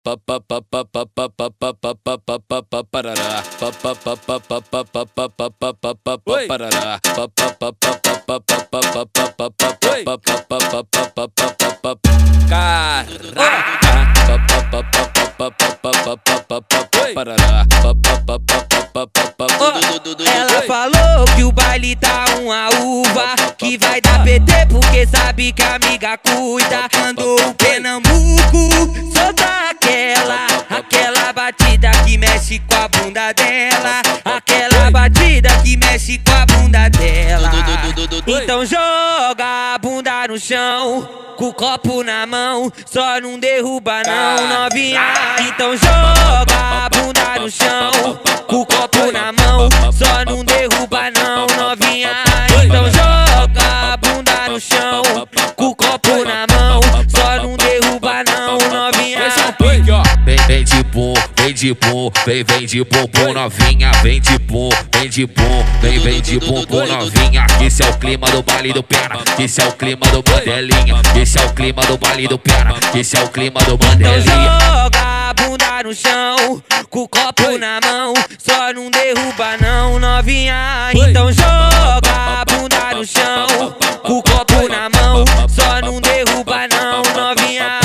Ela falou que o baile tá uma uva, que vai dar PT porque sabe que a amiga cuida. Mandou o Pernambuco soltar aquela batida que mexe com a bunda dela, aquela batida que mexe com a bunda dela. Então joga a bunda no chão, com o copo na mão, só não derruba não, novinha. Então joga a bunda no chão, com o copo na mão, só não derruba não, novinha. Então joga a bunda no chão, com o copo na mão, só não derruba não, novinha. Vem de bom, vem de bom, vem de bumbum novinha, vem de bom, vem de bom, vem de bumbum novinha. Esse é o clima do baile do Pena, esse é o clima do Bandelinha, esse é o clima do baile do Pena, esse é o clima do Bandelinha. Então joga a bunda no chão, com o copo na mão, só não derruba não, novinha. Então joga a bunda no chão, com o copo na mão, só não derruba não, novinha.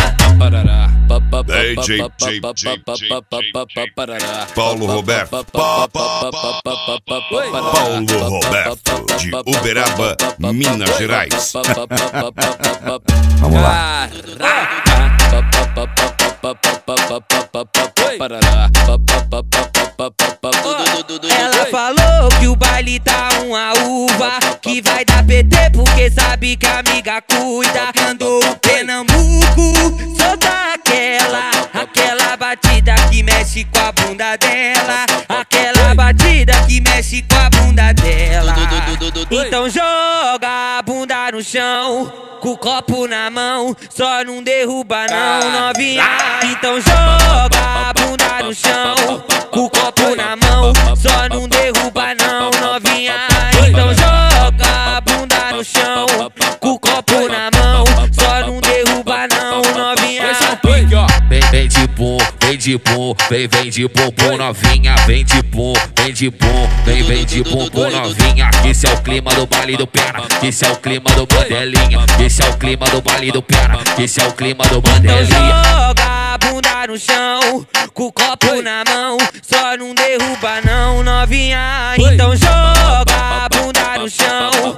Paulo Roberto, Paulo Roberto de Uberaba, Minas Gerais. Vamos lá. Ela falou que o baile tá uma uva, que vai dar PT porque sabe que a amiga cuida. Mandou o Pernambuco soltar aquela batida que mexe com a bunda dela, aquela batida que mexe com a bunda dela. Então joga a bunda no chão, com o copo na mão, só não derruba não, novinha. Então joga a bunda no chão, com o copo na mão, só não derruba não, novinha. Então joga a bunda no chão, com o copo na mão, só não derruba não, novinha. Vem de bom, vem de bom, vem de bumbum novinha, vem de bom, vem de bom, vem de bumbum novinha. Esse é o clima do baile do Pena, esse é o clima do Bandelinha, esse é o clima do baile do Pena, esse é o clima do Bandelinha. Então joga a bunda no chão, com o copo na mão, só não derruba não, novinha. Então joga a bunda no chão,